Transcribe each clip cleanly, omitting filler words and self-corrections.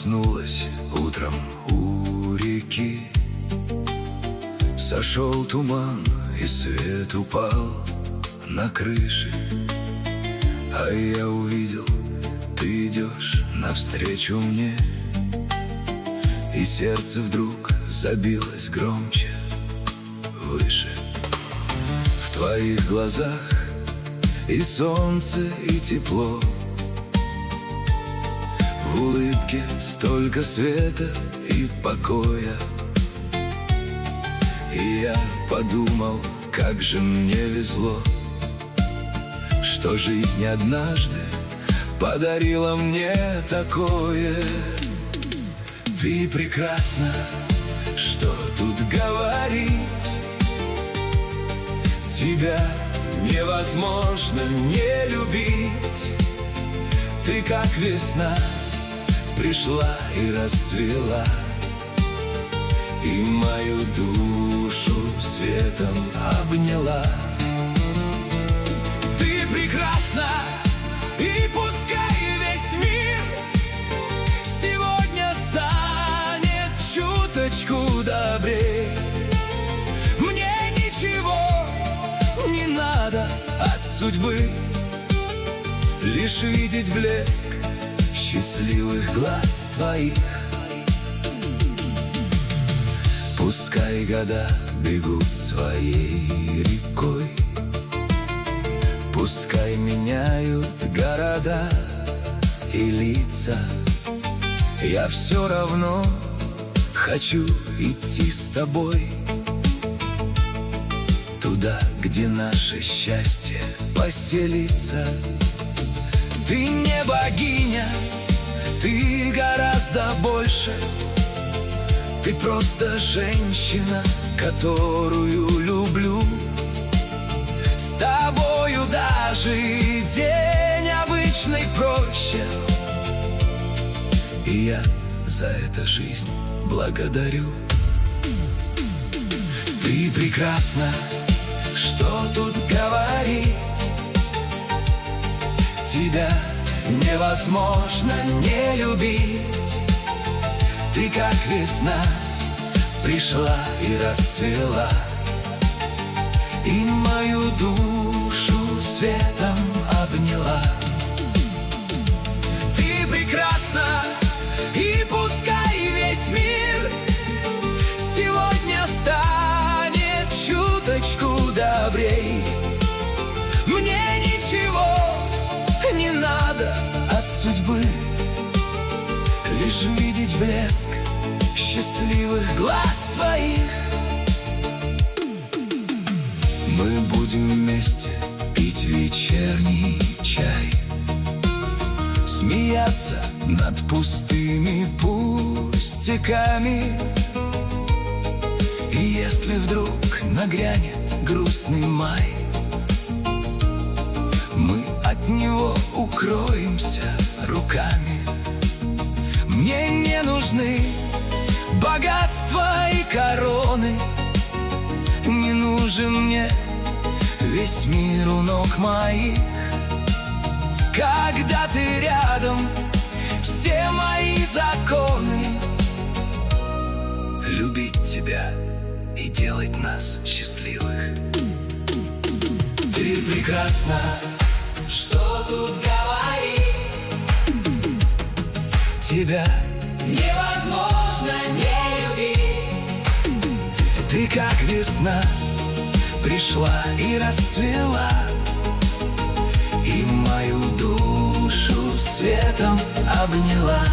проснулась утром у реки. Сошел туман, и свет упал на крыши. А я увидел, ты идешь навстречу мне, и сердце вдруг забилось громче, выше. В твоих глазах и солнце, и тепло, в улыбке столько света и покоя. И я подумал, как же мне везло, что жизнь однажды подарила мне такое. Ты прекрасна, что тут говорить, тебя невозможно не любить. Ты как весна пришла и расцвела, и мою душу светом обняла. Ты прекрасна, и пускай весь мир сегодня станет чуточку добрей. Мне ничего не надо от судьбы, лишь видеть блеск счастливых глаз твоих. Пускай года бегут своей рекой, пускай меняют города и лица, я все равно хочу идти с тобой туда, где наше счастье поселится. Ты не богиня, ты гораздо больше. Ты просто женщина, которую люблю. С тобою даже день обычный проще, и я за это жизнь благодарю. Ты прекрасна, что тут говорить, тебя невозможно не любить. Ты как весна пришла и расцвела, и мою душу светом обняла. Ты прекрасна, и пускай весь мир сегодня станет чуточку добрей. Мне ничего не надо от судьбы, лишь видеть блеск счастливых глаз твоих. Мы будем вместе пить вечерний чай, смеяться над пустыми пустяками. И если вдруг нагрянет грустный май, мы от него укроемся руками. Мне не нужны богатства и короны, не нужен мне весь мир у ног моих. Когда ты рядом, все мои законы любить тебя и делать нас счастливых. Ты прекрасна, что тут говорить, тебя невозможно не любить. Ты как весна пришла и расцвела, и мою душу светом обняла.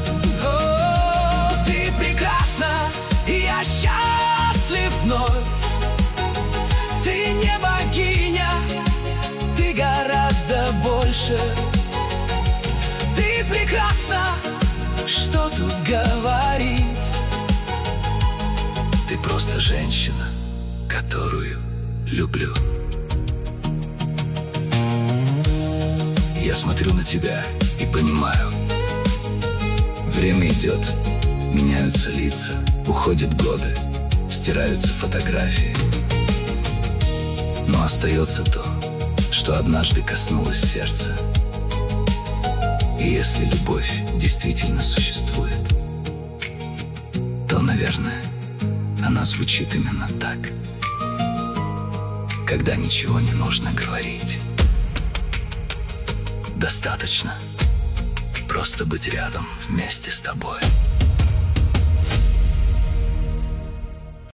О, ты прекрасна, и я счастлив вновь. Ты не богиня, ты гораздо больше. Ты прекрасна, что тут говорить, ты просто женщина, которую люблю. Я смотрю на тебя и понимаю, время идет, меняются лица, уходят годы, стираются фотографии, но остается то, что однажды коснулось сердца. И если любовь действительно существует, то, наверное, она звучит именно так. Когда ничего не нужно говорить, достаточно просто быть рядом вместе с тобой.